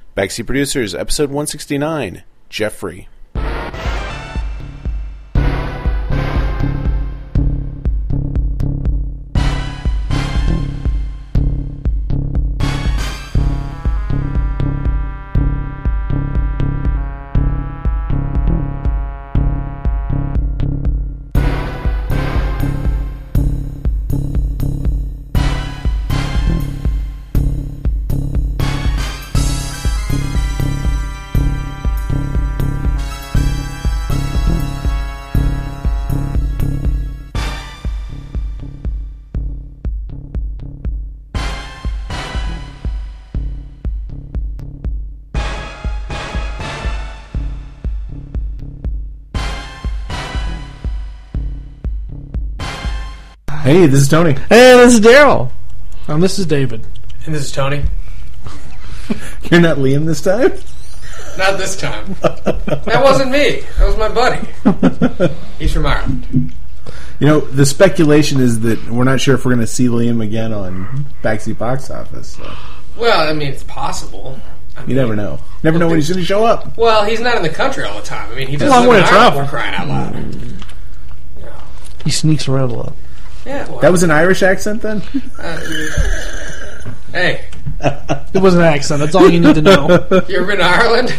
Backseat Producers, episode 169, Jeffrey. Hey, this is Tony. Hey, this is Daryl. And this is David. And this is Tony. You're not Liam this time? Not this time. That wasn't me. That was my buddy. He's from Ireland. You know, the speculation is that we're not sure if we're going to see Liam again on Backseat Box Office. So. Well, I mean, it's possible. You never know. Never know when he's going to show up. Well, he's not in the country all the time. I mean, he doesn't long way live to in Ireland, travel. for crying out loud. Yeah. He sneaks around a lot. Yeah, well, That was an Irish accent then? hey, It was an accent. That's all you need to know. you ever been to Ireland?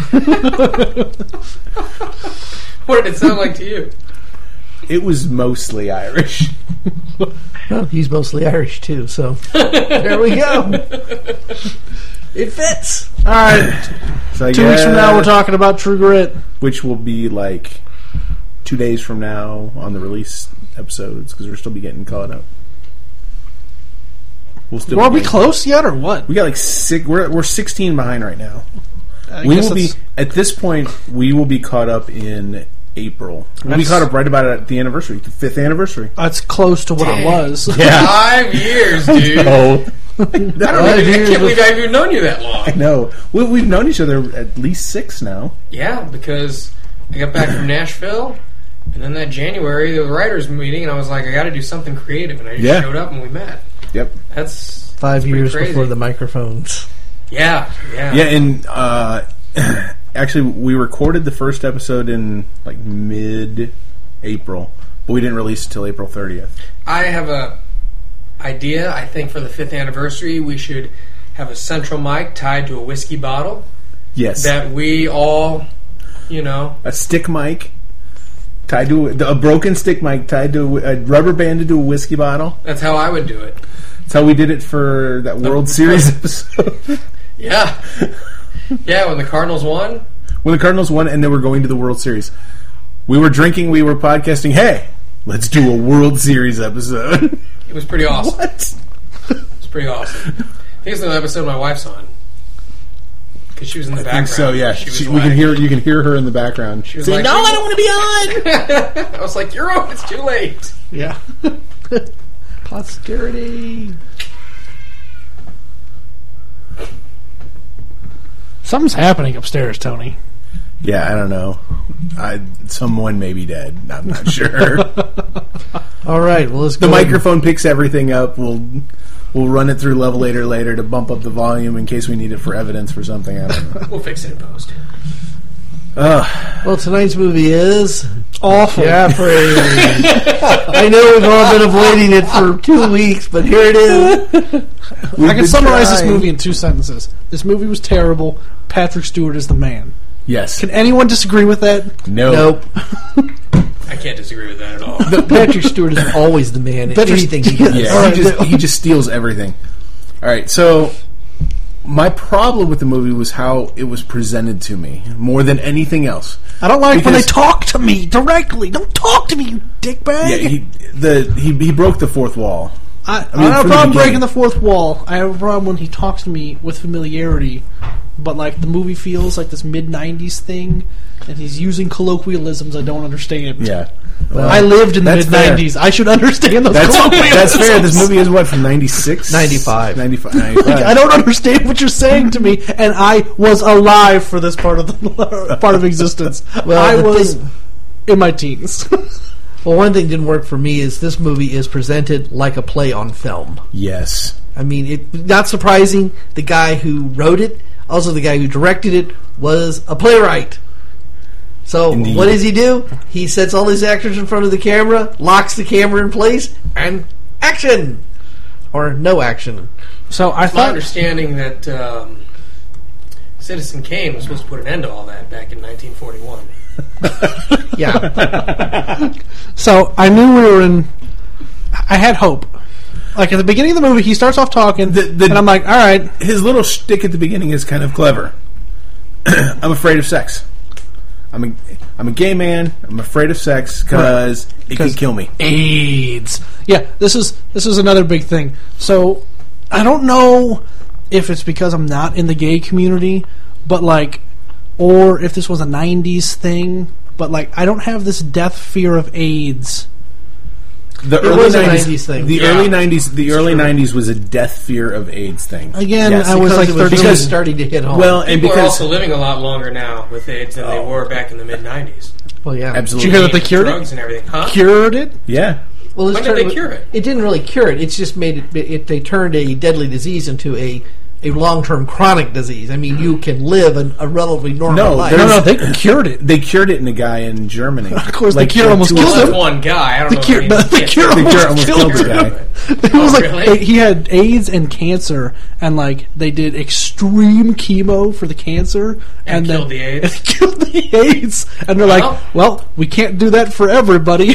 What did it sound like to you? It was mostly Irish. Well, he's mostly Irish too, so there we go. It fits. All right. So I 2 weeks from guess- now, we're talking about True Grit. Which will be like 2 days from now on the release episodes, because we'll still be getting caught up. We'll still Are be we getting- close yet, or what? We got like six. We're 16 behind right now. I We guess will be that's- at this point. We will be caught up in April. We'll be That's- caught up right about at the anniversary, the 5th anniversary. That's close to what it was. Yeah. 5 years, dude. Oh, I can't believe I've even known you that long. no. We've known each other at least 6 now. Yeah, because I got back from Nashville, and then that January, there was a writers' meeting, and I was like, I got to do something creative, and I just showed up, and we met. Yep. That's 5 pretty years crazy. before the microphones. Yeah. Yeah, and actually, we recorded the first episode in like mid-April, but we didn't release it till April 30th. I have a idea. I think for the 5th anniversary, we should have a central mic tied to a whiskey bottle Yes. that we all, A stick mic tied to a broken stick mic tied to a rubber banded to a whiskey bottle. that's how I would do it. That's how we did it for that World Series episode. Yeah. Yeah, when the Cardinals won. When the Cardinals won and they were going to the World Series. We were drinking, we were podcasting, hey, let's do a World Series episode. It was pretty awesome. What? It was pretty awesome. I think it's the episode my wife's on. Because she was in the I background. think so, yeah. She was We can hear, you can hear her in the background. She was saying, like, no, I don't want to be on! I was like, you're on. It's too late. Yeah. Posterity. Something's happening upstairs, Tony. Yeah, I don't know. Someone may be dead. I'm not sure. All right, well, let's The go. microphone picks everything up. We'll run it through Levelator later to bump up the volume in case we need it for evidence for something. I don't know. We'll fix it in post. Well, tonight's movie is Awful. Jeffrey. I know we've all been avoiding it for 2 weeks, but here it is. I can summarize this trying. movie in 2 sentences. This movie was terrible. Patrick Stewart is the man. Yes. Can anyone disagree with that? No. Nope. I can't disagree with that at all. Patrick Stewart is always the man in Patrick- anything he does. Yeah, All right, he just steals everything. All right, so my problem with the movie was how it was presented to me more than anything else. I don't like when they Because- talk to me directly. Don't talk to me, you dickbag. Yeah, he broke the fourth wall. I mean, don't have from a the problem beginning. breaking the fourth wall. I have a problem when he talks to me with familiarity. But like the movie feels like this mid-90s thing, and he's using colloquialisms I don't understand. Yeah. I lived in the That's fair. mid-90s. I should understand those That's colloquialisms. fair. This movie is what, from 96? 95. 95. I don't understand what you're saying to me, and I was alive for this part of the part of existence. Well, I the was thing- in my teens. Well, one thing didn't work for me is this movie is presented like a play on film. Yes. I mean, not surprising. The guy who wrote it Also, the guy who directed it was a playwright. So, Indeed. what does he do? He sets all his actors in front of the camera, locks the camera in place, and action! Or no action. So I It's my thought understanding that Citizen Kane was supposed to put an end to all that back in 1941. Yeah. So I knew we were in. I had hope. Like at the beginning of the movie, he starts off talking, and I'm like, "All right." His little shtick at the beginning is kind of clever. I'm afraid of sex. I'm a gay man. I'm afraid of sex because it can kill me. AIDS. Yeah, this is another big thing. So I don't know if it's because I'm not in the gay community, but like, or if this was a '90s thing. But like, I don't have this death fear of AIDS. The It early was a 90s, 90s thing. The Yeah. early 90s. The early 90s was a death fear of AIDS thing. Again, Yes. I was Because like it was 13. really starting to hit home. Well, and People are because also living a lot longer now with AIDS than they were back in the mid-90s. Well, yeah. Did absolutely, you hear that they cured it? Drugs and everything. Huh? Cured it? yeah. Well, it's When did they cure it? It didn't really cure it. It's just made it. They turned a deadly disease into a long-term chronic disease. I mean, you can live a relatively normal No, life. No, they cured it. They cured it in a guy in Germany. Of course, the cure almost two killed weeks Well, him. that's one guy. I don't know. cure- if the any- cure The cure almost almost killed killed the him. guy. It was Oh, like really? he had AIDS and cancer, and like they did extreme chemo for the cancer, And then killed the AIDS? and killed the AIDS, and they're like, "Well, we can't do that for everybody,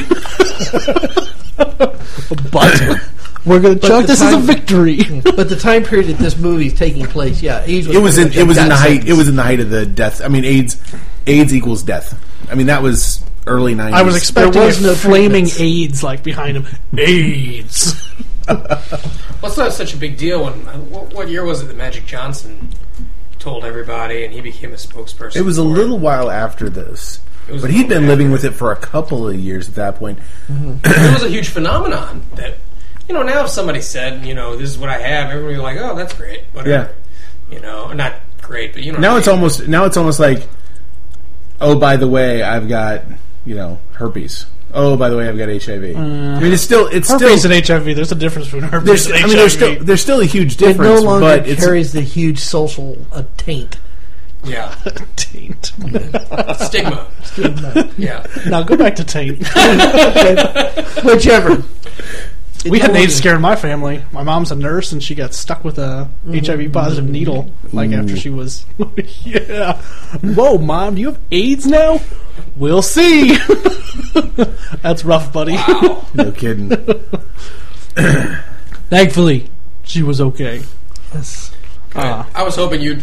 but we're going to But chalk the this as a time- victory." But the time period that this movie is taking place, yeah, AIDS was It was in pretty much a the death height. sentence. It was in the height of the death. I mean, AIDS equals death. I mean, that was early 90s. I was expecting There was a no flaming treatments. AIDS like behind him. AIDS. What's not such a big deal? When what year was it that Magic Johnson told everybody and he became a spokesperson? It was a for it? little while after this, It was but a he'd little been bit living after. with it for a couple of years at that point. It was a huge phenomenon that, now if somebody said, this is what I have, everybody would be like, oh, that's great. Whatever. Not great, but Now what it's I mean. almost like, oh, by the way, I've got herpes. Oh, by the way, I've got HIV. I mean, it's Herpes still. and HIV. There's a difference between herpes and HIV. There's still a huge It difference, no longer but it's carries the huge social taint. Yeah. Taint. Stigma. Yeah. Now go back to taint. Whichever. We had an no AIDS longer- scare in my family. My mom's a nurse, and she got stuck with a HIV positive needle. Like after she was, yeah. Whoa, Mom, do you have AIDS now? We'll see. That's rough, buddy. Wow. no kidding. Thankfully, she was okay. Yes. I was hoping you'd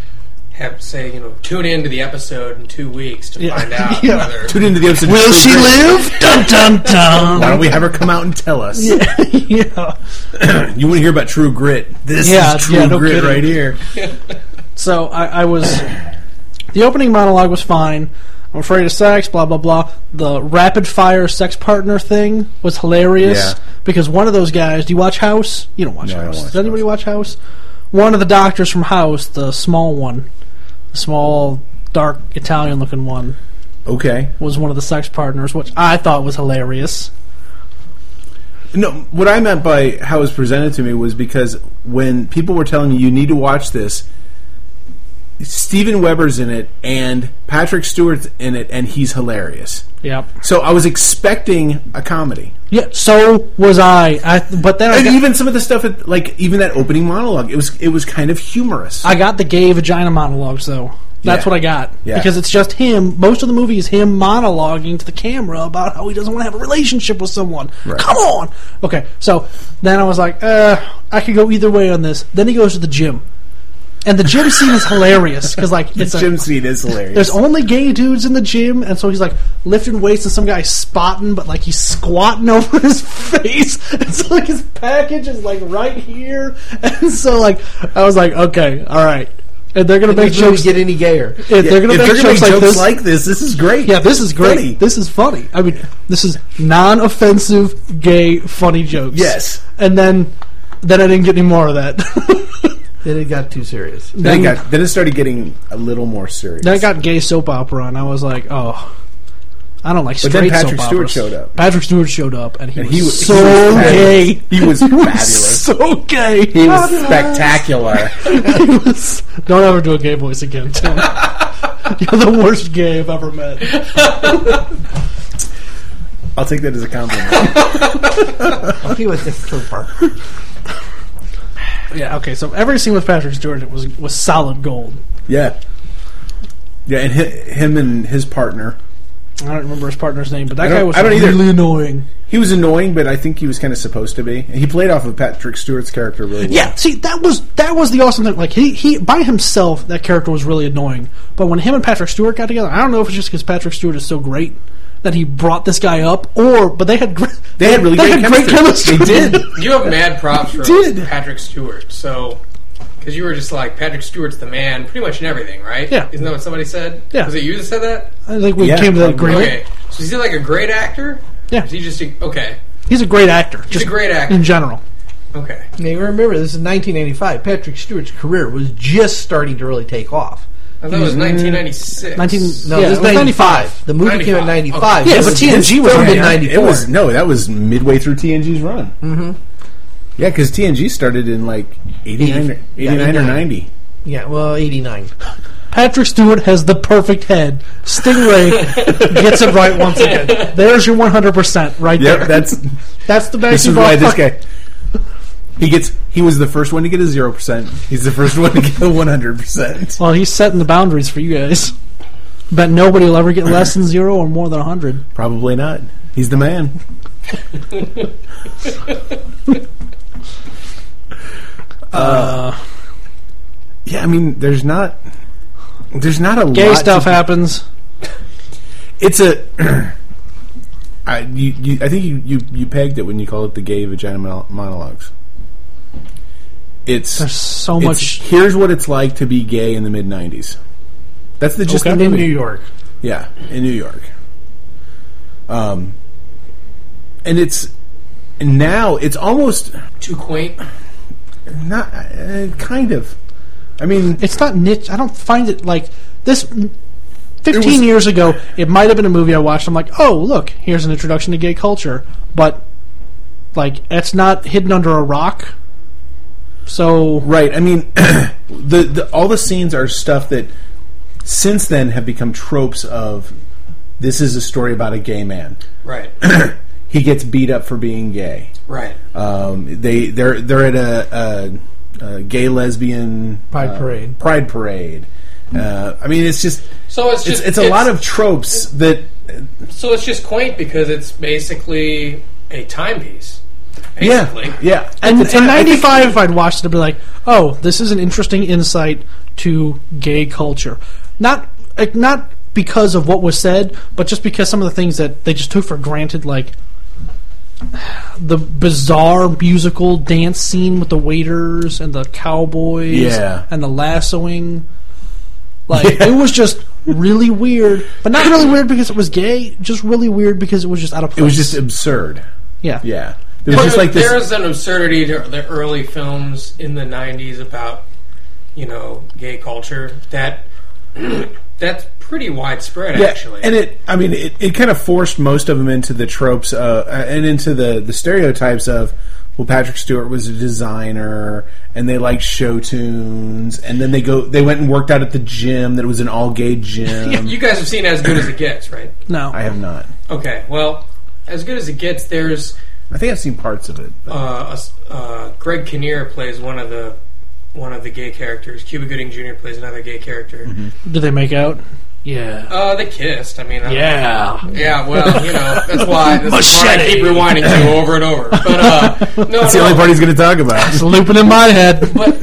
tune into the episode in 2 weeks to Yeah. find out Yeah. whether Tune into the episode. Will True she Grit. live? Dun dun dun. Why don't we have her come out and tell us? Yeah. You want to hear about True Grit? This Yeah, is True yeah, no Grit kidding. right here. So I was. The opening monologue was fine. I'm afraid of sex, blah, blah, blah. The rapid fire sex partner thing was hilarious. Yeah. Because one of those guys. Do you watch House? You don't watch No, I don't House. watch Does anybody watch House? One of the doctors from House, the small one, the small, dark, Italian looking one, Okay. was one of the sex partners, which I thought was hilarious. No, what I meant by how it was presented to me was because when people were telling me you need to watch this, Steven Weber's in it and Patrick Stewart's in it, and he's hilarious. Yep. So I was expecting a comedy, Yeah, so was I. But then and even some of the stuff, even that opening monologue, it was kind of humorous. I got the gay vagina monologues, though. That's Yeah. what I got. Yeah. Because it's just him. Most of the movie is him monologuing to the camera about how he doesn't want to have a relationship with someone. Right. Come on! Okay, so then I was like, I could go either way on this. Then he goes to the gym. And the gym scene is hilarious. Because, like, the it's gym scene is hilarious. there's only gay dudes in the gym, and so he's like lifting weights, and some guy's spotting, but like he's squatting over his face, and so like his package is like right here, and so like I was like, okay, all right, and they're gonna make Did you jokes. get any gayer? If they're gonna if make they're gonna jokes make like jokes this, like this is great. yeah, this is great. Funny. This is funny. I mean, this is non-offensive, gay, funny jokes. Yes. and then I didn't get any more of that. Then it got too serious. Then it started getting a little more serious. Then I got gay soap opera, and I was like, oh. I don't like But straight then Patrick soap Stewart operas. showed up. Patrick Stewart showed up, and he was so fabulous. gay. He was fabulous. So gay. He was spectacular. He was. Don't ever do a gay voice again, Tim. You're the worst gay I've ever met. I'll take that as a compliment. He was a trooper. Yeah. Okay. So every scene with Patrick Stewart was solid gold. Yeah. Yeah, and him and his partner. I don't remember his partner's name, but that I guy don't- was I don't either. really annoying. He was annoying, but I think he was kind of supposed to be. He played off of Patrick Stewart's character really well. Yeah, see, that was the awesome thing. Like he by himself, that character was really annoying. But when him and Patrick Stewart got together, I don't know if it's just because Patrick Stewart is so great that he brought this guy up, but they had really great chemistry. They did. You have mad props for Did. Patrick Stewart. So, because you were just like, Patrick Stewart's the man pretty much in everything, right? Yeah. Isn't that what somebody said? Yeah. Was it you that said that? I think we Yeah, came to that probably. agreement. Okay. So is he like a great actor? Yeah. Or is he just okay? He's a great actor. He's a great actor. in general. Okay. Now, you remember, this is 1985. Patrick Stewart's career was just starting to really take off. I thought it was 1996. No, Yeah, this it is was 95. The movie came in 95. 95. Yeah, This but was- TNG this was filmed in on. 94. That was midway through TNG's run. Mm-hmm. Yeah, because TNG started in like 89 or 90. Yeah, well, 89. Patrick Stewart has the perfect head. Stingray gets it right once again. There's your 100% right Yep, there. this That's the best. is why this guy. He was the first one to get a 0%. He's the first one to get a 100%. Well, he's setting the boundaries for you guys. Bet nobody will ever get less than 0 or more than 100. Probably not. He's the man. Yeah, I mean, there's not a Gay lot stuff to- happens. It's a. I think you pegged it when you called it the gay vagina monologues. It's There's so it's- much. Here's what it's like to be gay in the mid '90s. That's the gist of the In movie. New York. Yeah, in New York. And now it's almost Too quaint. not kind of. I mean, It's not niche. I don't find it like this. 15 was- years ago, it might have been a movie I watched. I'm like, oh, look, here's an introduction to gay culture. But, like, it's not hidden under a rock. So, right. I mean, all the scenes are stuff that since then have become tropes of this is a story about a gay man. Right. He gets beat up for being gay. Right. They're at a gay lesbian Pride parade. Pride parade. I mean, it's just So it's just it's a lot of tropes that. So it's just quaint because it's basically a timepiece. Yeah, Basically. yeah. and At the in time, I think- '95, if I'd watched it, I'd be like, oh, this is an interesting insight to gay culture. Not because of what was said, but just because some of the things that they just took for granted, like the bizarre musical dance scene with the waiters and the cowboys Yeah. and the lassoing. Like, it was just really weird. But not really weird because it was gay, just really weird because it was just out of place. It was just absurd. Yeah. Yeah, it was just like this. There's an absurdity to the early films in the 90s about, gay culture that that's pretty widespread, Yeah, actually. and it kind of forced most of them into the tropes and into the stereotypes of, well, Patrick Stewart was a designer and they liked show tunes, and then they went and worked out at the gym that was an all gay gym. You guys have seen As Good as It Gets, right? No. I have not. Okay, well, As Good as It Gets, there's I think I've seen parts of it. but- Greg Kinnear plays one of the gay characters. Cuba Gooding Jr. plays another gay character. Mm-hmm. Did they make out? Yeah. They kissed. I mean, Yeah. yeah. Well, that's why I keep rewinding to over and over. But no, That's the only part he's going to talk about. It's looping in my head. But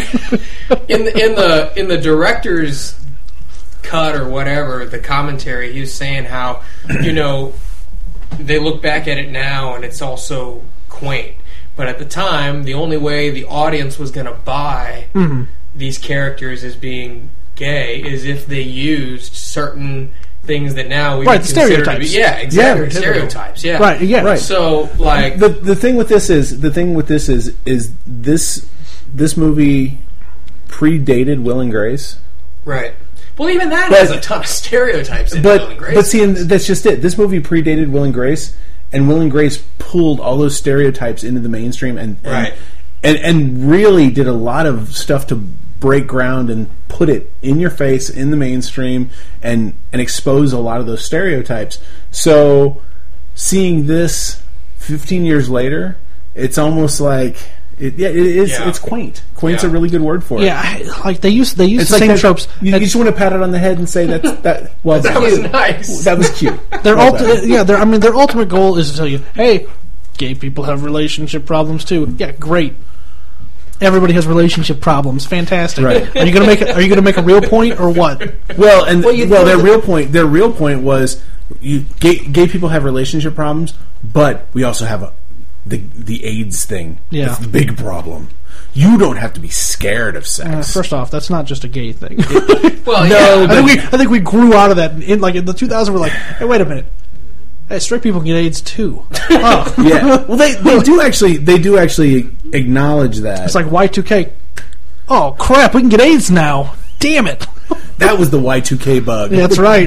in the director's cut or whatever, the commentary, he was saying how they look back at it now and it's also quaint. But at the time, the only way the audience was going to buy these characters as being gay is if they used certain things that now we Right, would consider stereotypes. to be, yeah, exactly, Yeah, stereotypes. Yeah, Right, yeah. Right. So like The thing with this is this movie predated Will and Grace. right. Well, even that has a ton of stereotypes in Will and Grace. But see, and that's just it. This movie predated Will and Grace, and Will and Grace pulled all those stereotypes into the mainstream and really did a lot of stuff to break ground and put it in your face in the mainstream and expose a lot of those stereotypes. So seeing this 15 years later, it's almost like it is. Yeah. It's quaint. Quaint's a really good word for it. Yeah, like they use the same tropes. You just want to pat it on the head and say that was nice. That was cute. Their ultimate goal is to tell you, hey, gay people have relationship problems too. Yeah, great. Everybody has relationship problems. Fantastic. Right. Are you gonna make a real point or what? Well, their real point was gay people have relationship problems, but we also have the AIDS thing. Yeah. That's the big problem. You don't have to be scared of sex. First off, that's not just a gay thing. Well, no, I think we grew out of that in the 2000s. We're like, hey, wait a minute. Hey, straight people can get AIDS too. Oh. Yeah. Well, they do actually acknowledge that. It's like Y2K. Oh crap! We can get AIDS now. Damn it! That was the Y2K bug. Yeah, that's right.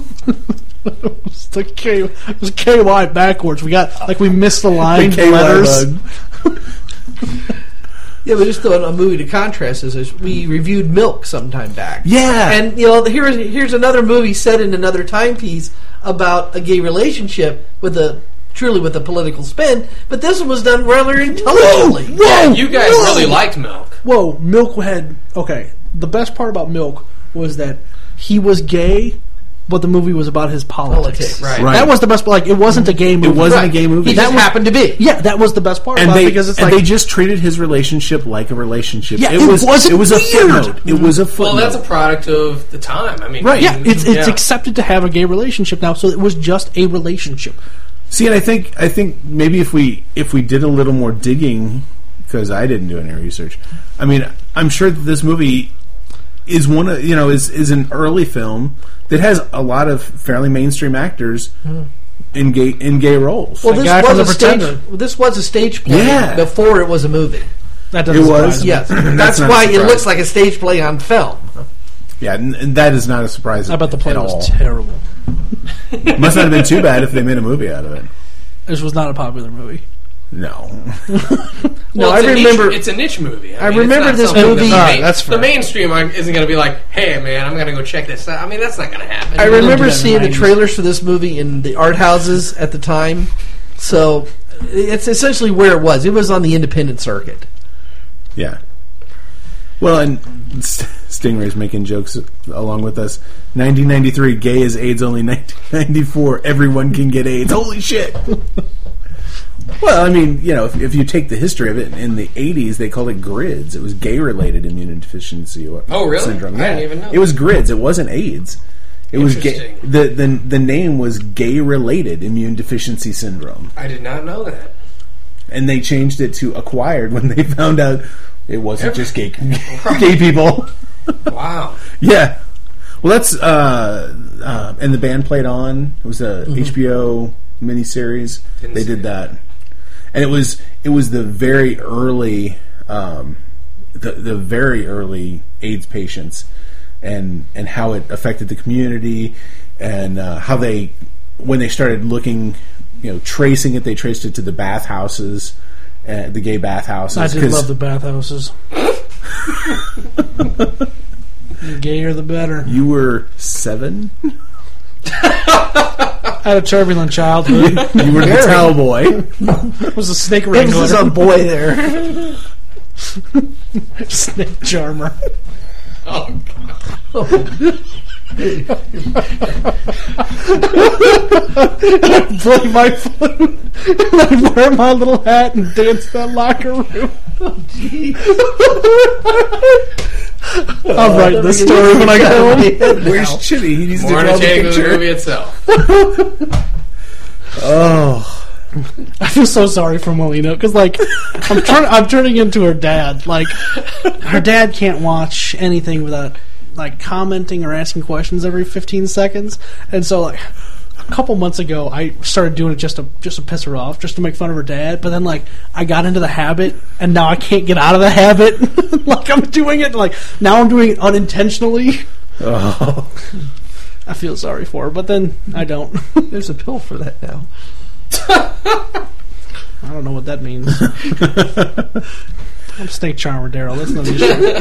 It was KY backwards. We missed the line. The letters. Bug. Yeah, but just a movie to contrast is we reviewed Milk some time back. Yeah, and here's another movie set in another timepiece about a gay relationship with a political spin, but this one was done rather intelligently. Whoa, you guys really liked Milk. Whoa, Milk had the best part about Milk was that he was gay, but the movie was about his politics. Right. That was the best. It wasn't a gay movie. It wasn't a gay movie. He just happened to be. Yeah, that was the best part. Because they just treated his relationship like a relationship. Yeah, it was a weird. footnote. It was a footnote. Well, that's a product of the time. I mean, right? Yeah, it's accepted to have a gay relationship now, so it was just a relationship. See, and I think maybe if we did a little more digging, because I didn't do any research. I mean, I'm sure that this movie is is an early film that has a lot of fairly mainstream actors in gay roles. Well, this was a stage play before it was a movie. That doesn't surprise me. Yes, that's why it looks like a stage play on film. Yeah, and that is not a surprise. I bet the play was terrible. Must not have been too bad if they made a movie out of it. This was not a popular movie. No. Well, I remember it's a niche movie. I remember this movie. That's the mainstream isn't going to be like, "Hey, man, I'm going to go check this out." I mean, that's not going to happen. I remember seeing the trailers for this movie in the art houses at the time. So it's essentially where it was. It was on the independent circuit. Yeah. Well, and Stingray's making jokes along with us. 1993, gay is AIDS only. 1994, everyone can get AIDS. Holy shit! Well, I mean, if you take the history of it, in the 80s, they called it GRIDS. It was gay-related immunodeficiency syndrome. I didn't even know. It was GRIDS. It wasn't AIDS. It was gay. The name was gay-related immune deficiency syndrome. I did not know that. And they changed it to acquired when they found out it wasn't just gay people. Wow. Yeah. Well, that's and the band played on. It was a HBO miniseries. They did that, and it was the very early, the very early AIDS patients, and how it affected the community, and how when they started looking, tracing it, they traced it to the bathhouses. The gay bathhouses. I did love the bathhouses. The gayer, the better. You were 7? I had a turbulent childhood. You were the towel boy. I was a snake wrangler. There was a boy there. Snake charmer. Oh, God. I play my flute, and I wear my little hat and dance in that locker room. Oh, jeez. I'll write this story when I go home. Where's Chitty? He needs more to draw the entertaining than the picture. movie itself. Oh. I feel so sorry for Molina because, I'm turning into her dad. Like, her dad can't watch anything without commenting or asking questions every 15 seconds, and so a couple months ago I started doing it just to piss her off, just to make fun of her dad. But then I got into the habit, and now I can't get out of the habit. I'm doing it now I'm doing it unintentionally. Oh. I feel sorry for her, but then I don't. There's a pill for that now. I don't know what that means. I'm Snake Charmer, Daryl. That's no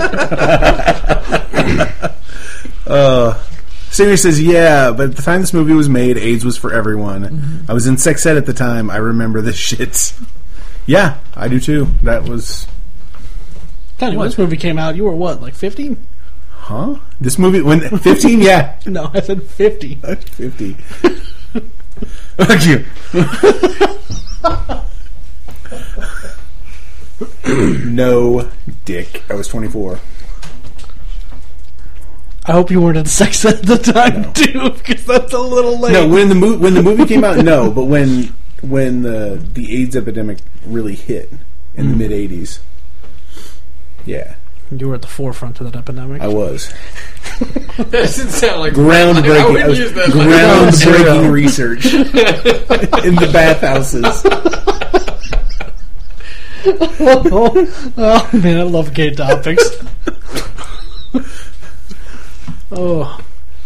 issue. Stingray says, yeah, but at the time this movie was made, AIDS was for everyone. Mm-hmm. I was in sex ed at the time. I remember this shit. Yeah, I do too. That was... Tell you, when this movie came out, you were what, like 15? Huh? This movie... when 15? Yeah. No, I said 50. 50. Fuck you. No, dick. I was 24. I hope you weren't in sex at the time, too, because that's a little late. No, when the movie came out, no. But when the AIDS epidemic really hit in the mid '80s, yeah, you were at the forefront of that epidemic. I was. That doesn't sound like Groundbreaking. I wouldn't use that like Groundbreaking research in the bathhouses. Oh man, I love gay topics. Oh,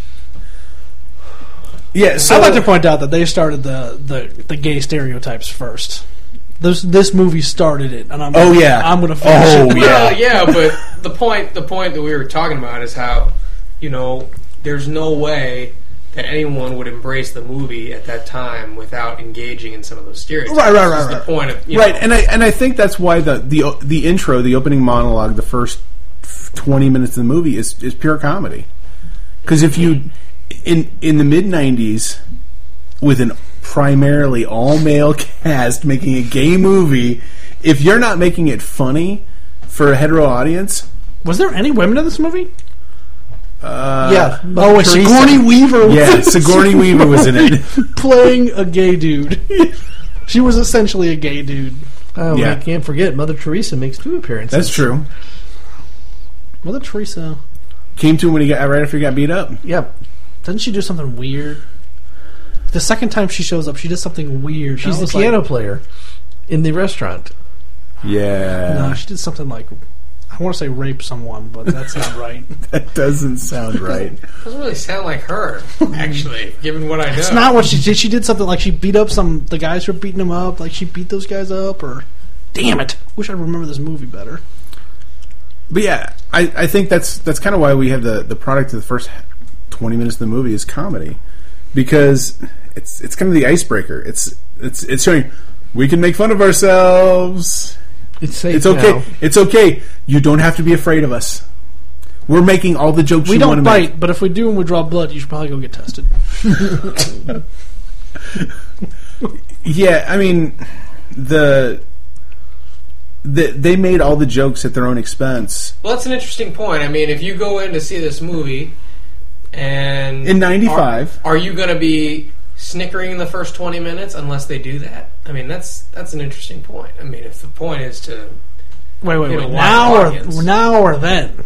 Yeah, so I'd like to point out that they started the gay stereotypes first. This movie started it, and I'm going to finish it. Well, yeah, but the point that we were talking about is how, there's no way that anyone would embrace the movie at that time without engaging in some of those stereotypes. Right. That's the point of right, and I think that's why the intro, the opening monologue, the first 20 minutes of the movie is pure comedy. Because if you in the mid '90s, with an primarily all male cast making a gay movie, if you're not making it funny for a hetero audience, Was there any women in this movie? Yeah. Oh, and Sigourney Weaver. Yeah, Sigourney Weaver was in it. Playing a gay dude. She was essentially a gay dude. Oh, Yeah. I can't forget, Mother Teresa makes 2 appearances. That's true. Mother Teresa. Came to him when he got right after he got beat up. Yep. Doesn't she do something weird? The second time she shows up, she does something weird. She's the piano player in the restaurant. Yeah, No, she did something like, I want to say rape someone, but that's not right. that doesn't sound right. doesn't really sound like her, actually, given what I know. It's not what she did. She did something like she beat up the guys who were beating them up. Like she beat those guys up, or damn it! Wish I remember this movie better. But yeah, I think that's kind of why we have the product of the first 20 minutes of the movie is comedy, because it's kind of the icebreaker. It's showing we can make fun of ourselves. It's safe It's okay. now. It's okay. You don't have to be afraid of us. We're making all the jokes We you want to don't make. bite, but if we do and we draw blood, you should probably go get tested. Yeah, I mean, they made all the jokes at their own expense. Well, that's an interesting point. I mean, if you go in to see this movie, and In 95. are you going to be snickering in the first 20 minutes unless they do that? I mean, that's an interesting point. I mean, if the point is to Wait. You know, Now wide audience. or then?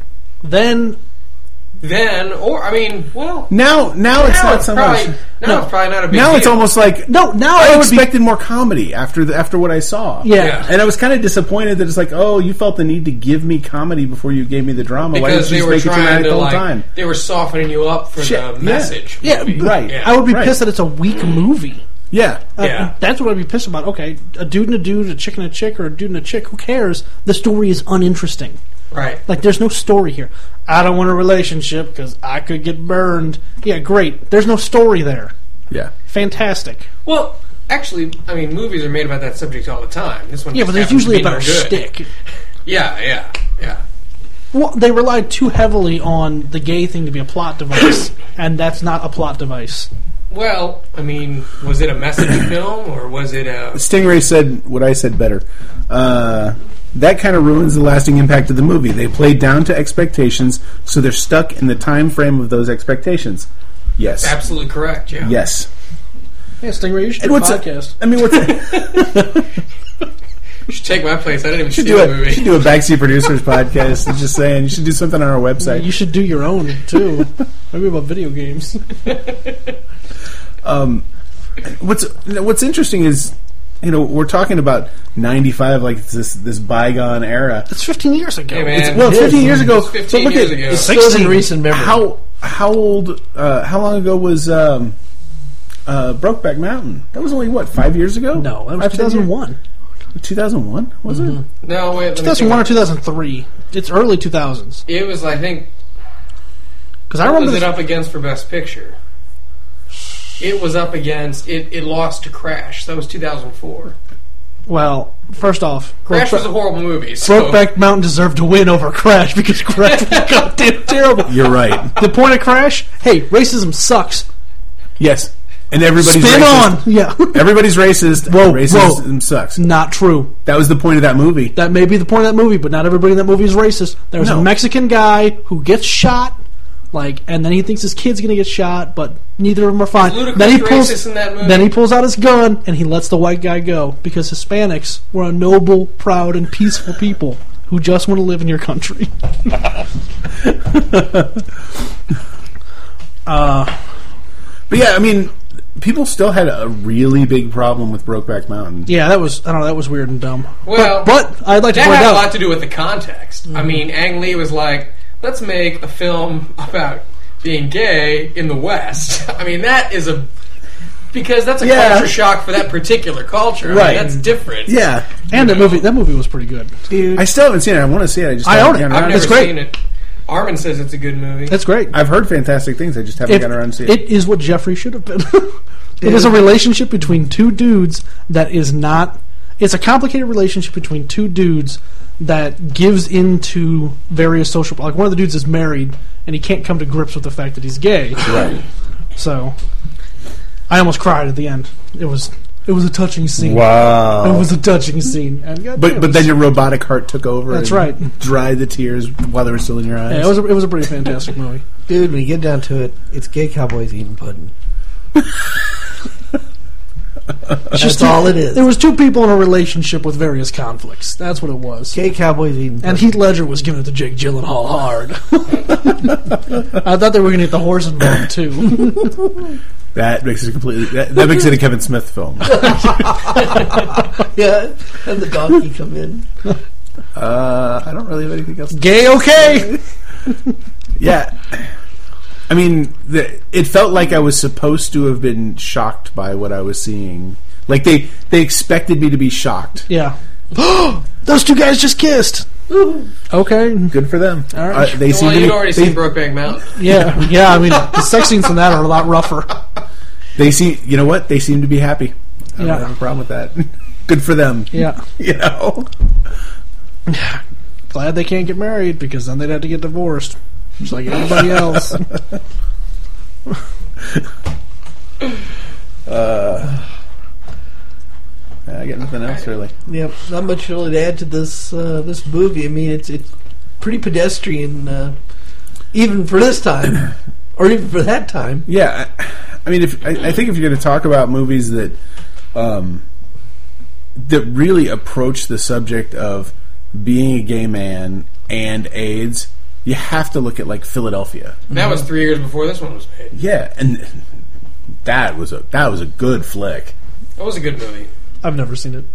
then, or I mean, well, Now it's not so probably, much. Now it's probably not a big Now deal. it's almost like No, now I it would be. expected more comedy after what I saw. Yeah. And I was kind of disappointed that it's like, oh, you felt the need to give me comedy before you gave me the drama. Why because didn't you they just were make it trying dramatic to the whole time? they were softening you up for Shit, the yeah. message. Yeah, movie. right. Yeah. I would be Right. pissed that it's a weak movie. Yeah. Yeah. That's what I'd be pissed about. Okay, a dude and a dude, a chick and a chick, or a dude and a chick, who cares? The story is uninteresting. Right. Like, there's no story here. I don't want a relationship because I could get burned. Yeah, great. There's no story there. Yeah. Fantastic. Well, actually, I mean, movies are made about that subject all the time. This one, Yeah, just but there's happens to usually be a better no good. shtick. Yeah. Well, they relied too heavily on the gay thing to be a plot device, and that's not a plot device. Well, I mean, was it a message film or was it a? Stingray said what I said better. That kind of ruins the lasting impact of the movie. They played down to expectations, so they're stuck in the time frame of those expectations. Yes. Absolutely correct. Yeah. Yes. Yeah, Stingray, you should And do a what's podcast. You should take my place. I didn't even should see do the a movie. should do a Backseat Producers podcast. I'm just saying, you should do something on our website. You should do your own, too. Maybe about video games. What's interesting is we're talking about 95, like it's this bygone era. It's 15 years ago. Hey, man. Well, it's 15 years ago. It's 15 but look years at ago. It's still in recent memory. how old? How long ago was Brokeback Mountain? That was only 5 years ago? No, that was 2001. 2001 was it? No, wait. 2001 or 2003. It's early 2000s. It was, I think. Because I What remember was it up against for Best Picture? It was up against. It lost to Crash. That was 2004. Well, first off, Crash was a horrible movie. So. Brokeback Mountain deserved to win over Crash because Crash was goddamn terrible. You're right. The point of Crash, hey, racism sucks. Yes. And everybody's Spin racist. on! Yeah. Everybody's racist. Whoa, Racism sucks. Not true. That was the point of that movie. That may be the point of that movie, but not everybody in that movie is racist. There's No. a Mexican guy who gets shot, and then he thinks his kid's going to get shot, but neither of them are fine. Was Ludacris Then he racist in that movie? Then he pulls out his gun and he lets the white guy go because Hispanics were a noble, proud, and peaceful people who just want to live in your country. But yeah, I mean, people still had a really big problem with Brokeback Mountain. Yeah, that was weird and dumb. Well, but I'd like to that point had a out lot to do with the context. I mean, Ang Lee was like, let's make a film about being gay in the West. I mean, that is because that's a Yeah. culture shock for that particular culture. I mean, Right. that's different. Yeah. and that movie was pretty good. Dude, I still haven't seen it. I want to see it. I own it. gotten I've around never It's great. seen it. Armin says it's a good movie. That's great. I've heard fantastic things. I just haven't gotten around to see it. It is what Jeffrey should have been. It is a relationship between two dudes that is not. It's a complicated relationship between two dudes that gives into various social. Like one of the dudes is married and he can't come to grips with the fact that he's gay. Right. So, I almost cried at the end. It was a touching scene. Wow. It was a touching scene. And But then your robotic heart took over. That's and right. Dried the tears while they were still in your eyes. Yeah, it was a pretty fantastic movie. dude, when you get down to it, it's gay cowboys eating pudding. That's all it is. There was two people in a relationship with various conflicts. That's what it was. Gay cowboys eating pudding. And Heath Ledger was giving it to Jake Gyllenhaal hard. I thought they were going to get the horse involved too. That makes it completely. That makes it a Kevin Smith film. Yeah, and the donkey come in. I don't really have anything else. Gay, okay. Yeah. I mean, it felt like I was supposed to have been shocked by what I was seeing. Like they expected me to be shocked. Yeah. Those two guys just kissed. Okay. Good for them. All right. They seem Well, to you'd be, already seen Brokeback Mountain. Yeah. I mean, the sex scenes in that are a lot rougher. They see. You know what? They seem to be happy. I don't Yeah. have a problem with that. Good for them. Yeah. You know. Glad they can't get married because then they'd have to get divorced, just like everybody else. I got nothing else really. Yep, not much really to add to this this movie. I mean, it's pretty pedestrian, even for this time, or even for that time. Yeah, I mean, I think if you're going to talk about movies that that really approach the subject of being a gay man and AIDS, you have to look at like Philadelphia. And that was 3 years before this one was made. Yeah, and that was a good flick. That was a good movie. I've never seen it.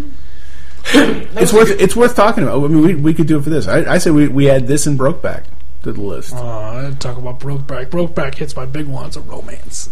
It's worth talking about. I mean, we could do it for this. I say we add this and Brokeback to the list. I'd talk about Brokeback. Brokeback hits my big one. It's a romance.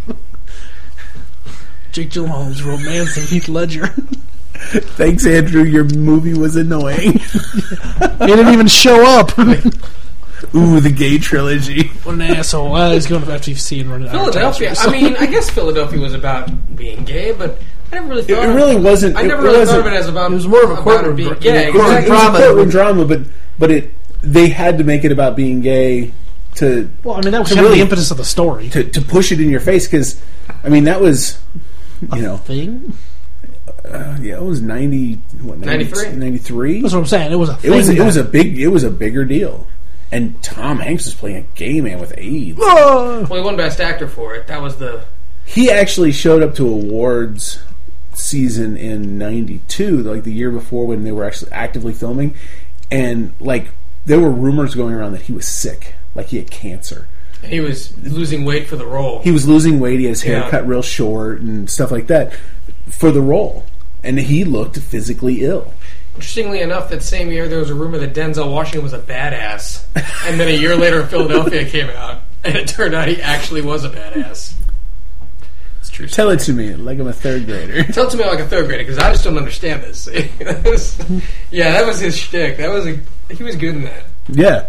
Jake Gyllenhaal's romancing Heath Ledger. Thanks, Andrew. Your movie was annoying. He didn't even show up. Ooh, the gay trilogy. What an asshole. Well, he's going to FTC and run it. Philadelphia. I mean, I guess Philadelphia was about being gay, but I never really thought It really wasn't. I never it really wasn't- thought of it as about. It was more of a about courtroom it being dra- gay. courtroom Exactly. It was drama. a courtroom drama, but they had to make it about being gay to Well, I mean, that was to kind of really- the impetus of the story. to push it in your face because, I mean, that was, you know, Thing? yeah, it was 93? 93. That's what I'm saying. It was a thing. It was a bigger deal, and Tom Hanks was playing a gay man with AIDS. Well, he won Best Actor for it. That was the. He actually showed up to awards season in 92, like the year before when they were actually actively filming, and like there were rumors going around that he was sick, like he had cancer. He was losing weight for the role. He was losing weight. He had his hair Yeah. cut real short and stuff like that for the role. and he looked physically ill. Interestingly enough, that same year there was a rumor that Denzel Washington was a badass, and then a year later, Philadelphia came out, and it turned out he actually was a badass. It's true. Tell it to me like I'm a third grader. Tell it to me like a third grader, because I just don't understand this. That was his shtick. He was good in that. Yeah.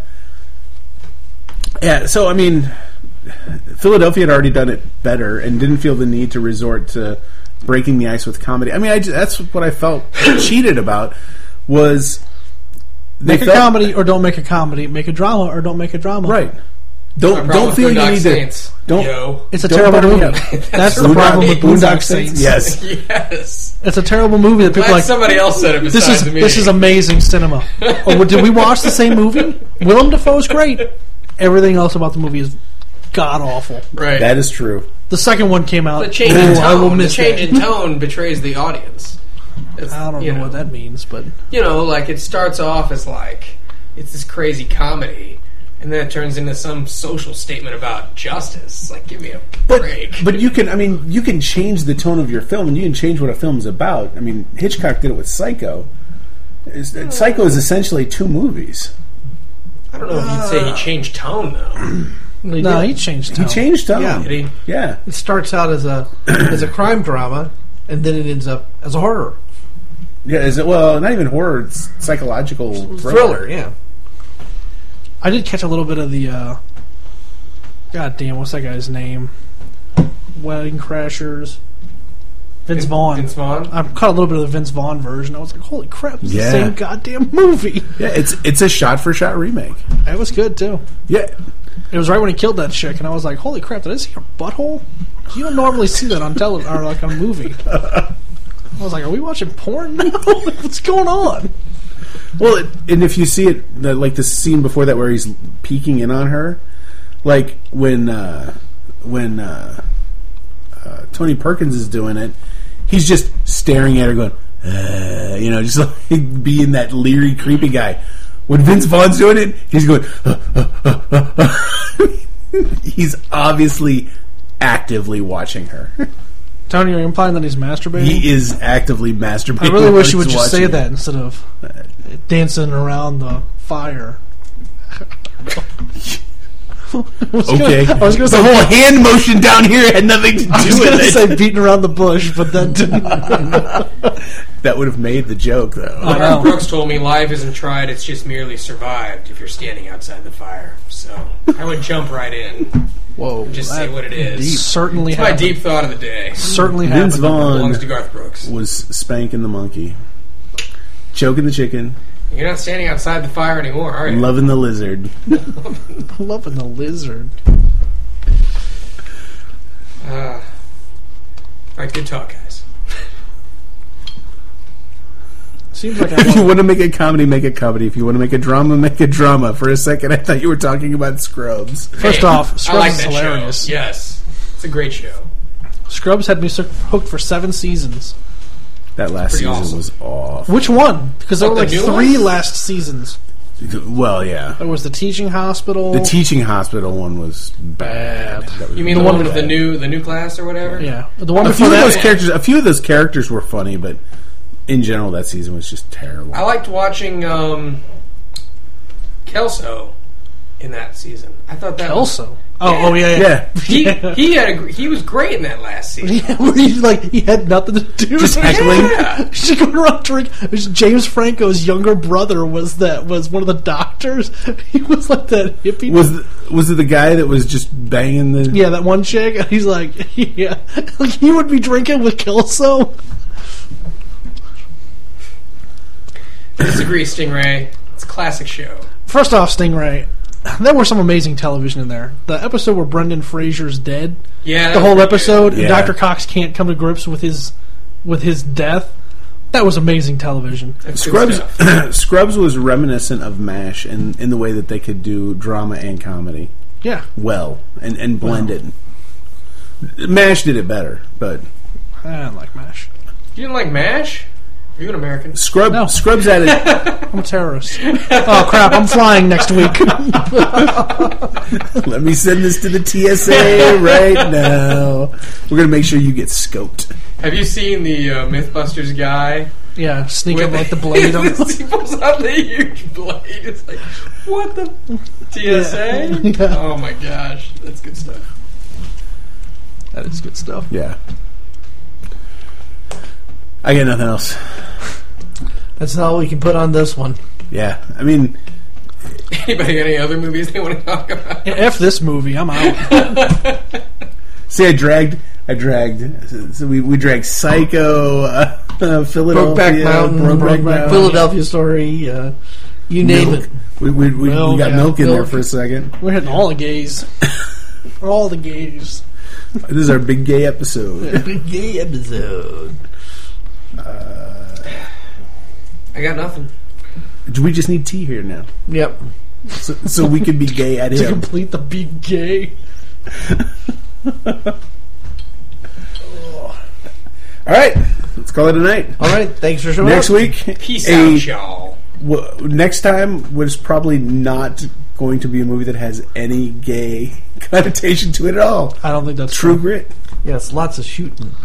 Yeah, so, I mean, Philadelphia had already done it better and didn't feel the need to resort to breaking the ice with comedy. I mean, that's what I felt cheated about, was... Make a comedy or don't make a comedy. Make a drama or don't make a drama. Right. Don't feel you need Saints. It's a don't terrible butter me movie. up. That's the problem with Boondock Saints. Yes. Yes. It's a terrible movie that people Glad like. somebody else said it besides me. This is amazing cinema. Oh, did we watch the same movie? Willem Dafoe's great. Everything else about the movie is god awful. Right. That is true. The second one came out. The change in I will tone. The miss change that. in tone betrays the audience. I don't know what that means, but like it starts off as like it's this crazy comedy, and then it turns into some social statement about justice. Like, give me a break. But you can change the tone of your film, and you can change what a film's about. I mean, Hitchcock did it with Psycho. Psycho is essentially two movies. I don't know if you'd say he changed tone though. no, he changed tone. He changed tone. Yeah. Did he? Yeah. It starts out as a crime drama, and then it ends up as a horror Yeah, not even horror, it's psychological thriller. Yeah. I did catch a little bit of the. God damn, what's that guy's name? Wedding Crashers. Vince Vaughn. Vince Vaughn? I caught a little bit of the Vince Vaughn version. I was like, holy crap, it's the Yeah. same goddamn movie. Yeah, it's a shot-for-shot remake. It was good, too. Yeah. It was right when he killed that chick, and I was like, holy crap, did I see her butthole? You don't normally see that on television, or like on a movie. I was like, are we watching porn now? What's going on? Well, and if you see it, like the scene before that where he's peeking in on her, like when Tony Perkins is doing it, he's just staring at her going, just like being that leery, creepy guy. When Vince Vaughn's doing it, he's going, he's obviously actively watching her. Tony, are you implying that he's masturbating? He is actively masturbating. I really wish you while would he's just say watching that it. instead of dancing around the fire. Okay. I was gonna the say, whole hand motion down here had nothing to do I was with going to it. say beating around the bush, but that didn't. That would have made the joke, though. I know. Mark Brooks told me life isn't tried, it's just merely survived if you're standing outside the fire. So I would jump right in. Whoa. Just say what it is. Certainly It's my happened. deep thought of the day. Certainly Vince happened. Vaughn Belongs to Garth Brooks. was spanking the monkey, choking the chicken, You're not standing outside the fire anymore, are you? loving the lizard. Loving the lizard. All right, good talk, guys. Seems like If you I want to make a comedy, make a comedy. If you want to make a drama, make a drama. For a second, I thought you were talking about Scrubs. First Hey, off, I Scrubs like is that hilarious. show. Yes, it's a great show. Scrubs had me hooked for 7 seasons. That last Pretty season awesome. was off. Which one? Because there were Like like the new 3 one? last seasons. Well, yeah. There was the teaching hospital. The teaching hospital one was bad. That was You mean really the one with bad. the new class or whatever? Yeah, the one A before few of that. those characters. A few of those characters were funny, but in general, that season was just terrible. I liked watching Kelso in that season. I thought that Also, oh yeah. he was great in that last season. Yeah, where he had nothing to do. Just heckling. Yeah. Just going around drink. James Franco's younger brother was one of the doctors. He was like that hippie. Was it the guy that was just banging the? Yeah, that one chick. He's like, yeah, like he would be drinking with Kelso. Disagree, Stingray. It's a classic show. First off, Stingray, there were some amazing television in there. The episode where Brendan Fraser's dead. Yeah, The that whole was pretty episode, Yeah. Dr. Cox can't come to grips with his death. That was amazing television. good. That's good Scrubs. stuff. Scrubs was reminiscent of MASH in the way that they could do drama and comedy Yeah, well and blend it. MASH did it better, but I like MASH. You didn't like MASH? Are you an American? No. Scrubs added. I'm a terrorist. Oh crap! I'm flying next week. Let me send this to the TSA right now. We're gonna make sure you get scoped. Have you seen the MythBusters guy? Yeah, sneaking like the blade on. He pulls out the huge blade. It's like, what the TSA? Yeah. Oh my gosh, that's good stuff. That is good stuff. Yeah. I got nothing else. That's all we can put on this one. Yeah, I mean, Anybody got any other movies they want to talk about? Yeah, F this movie, I'm out. see, I dragged. So we dragged Psycho, Philadelphia, Brokeback Mountain, Brokeback Mountain. Philadelphia Story, you name Milk. it. We got milk in there for a second. We're hitting all the gays. All the gays. This is our big gay episode. Big gay episode. I got nothing. Do we just need tea here now? Yep. So we could be gay at To him. complete the big gay. All right, let's call it a night. All right. Thanks for showing Next up. week, Peace out, y'all. next time was probably not going to be a movie that has any gay connotation to it at all. I don't think that's True true. Grit. Yes, lots of shooting.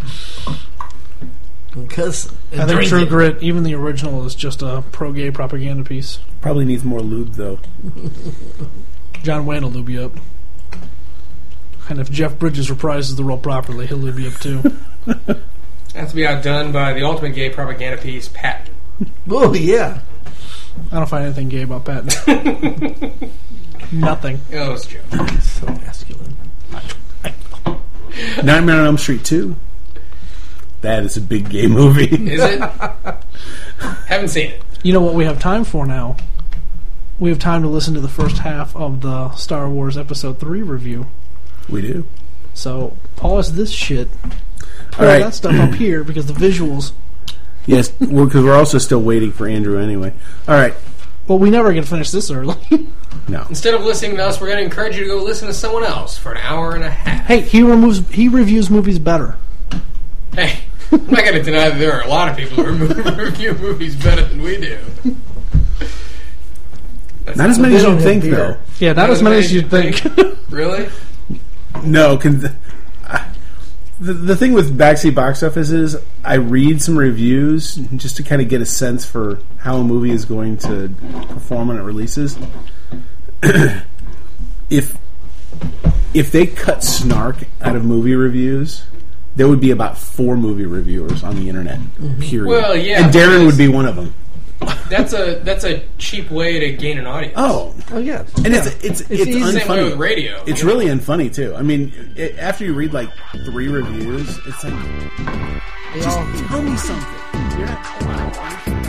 Because I think True Grit, even the original, is just a pro-gay propaganda piece. Probably needs more lube though. John Wayne will lube you up. And if Jeff Bridges reprises the role properly, he'll lube you up too. Has to be outdone by the ultimate gay propaganda piece, Patton. Oh yeah. I don't find anything gay about Patton. Nothing. Oh, it's a joke. So masculine. Nightmare on Elm Street 2. That is a big gay movie. Is it? Haven't seen it. You know what we have time for now? We have time to listen to the first half of the Star Wars Episode 3 review. We do. So pause this shit. Pull All right. that stuff up here because the visuals. Yes, because we're also still waiting for Andrew anyway. All right. Well, we never get to finish this early. No. Instead of listening to us, we're going to encourage you to go listen to someone else for an hour and a half. Hey, he reviews movies better. Hey, I'm not going to deny that there are a lot of people who review movies better than we do. That's Not as many as They you don't think, have though. beer. Yeah, not as many as you'd think. Really? No. The thing with Backseat Box Office is I read some reviews just to kind of get a sense for how a movie is going to perform when it releases. If they cut snark out of movie reviews, there would be about 4 movie reviewers on the internet. Period. Well, yeah, and Darren because- would be one of them. That's a cheap way to gain an audience. Oh, Oh yeah. and it's easy. unfunny. Same way with radio. It's really unfunny too. I mean, after you read like 3 reviews, it's like They just all- tell me something. You're not.